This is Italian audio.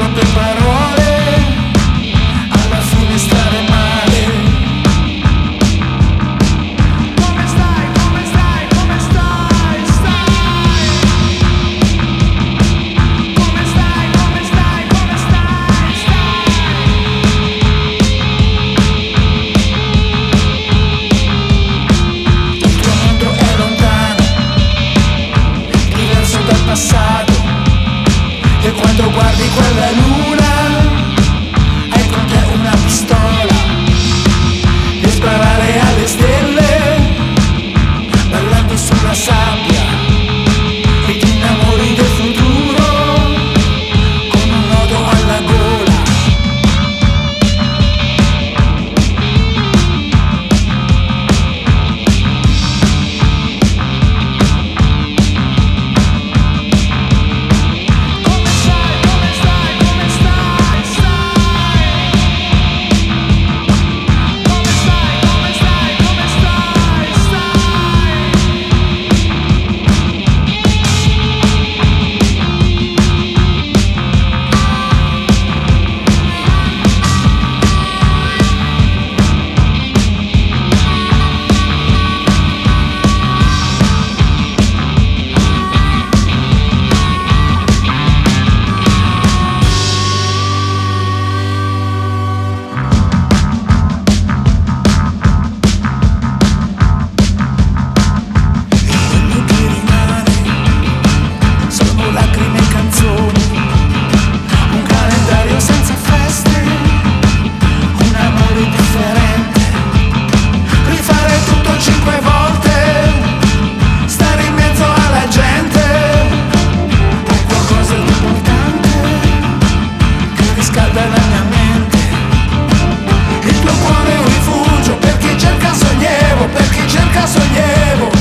troppe parole, alla fine stare male. Come stai, come stai, come stai, stai? Come stai, come stai, come stai, stai? Il tuo mondo è lontano, diverso dal passato, e quando guardi quella luna hai con te una pistola e sparare alle stelle ballando sulla sabbia, e ti innamori del futuro con un nodo alla gola. Come stai, come stai, come stai, stai? Come stai, come stai, come stai, quello che rimane sono lacrime e canzoni, un calendario senza feste, un amore differente, rifare tutto 5 volte, stare in mezzo alla gente, è qualcosa di importante che riscalda la mia mente. Il tuo cuore è un rifugio per chi cerca sollievo, per chi cerca sollievo.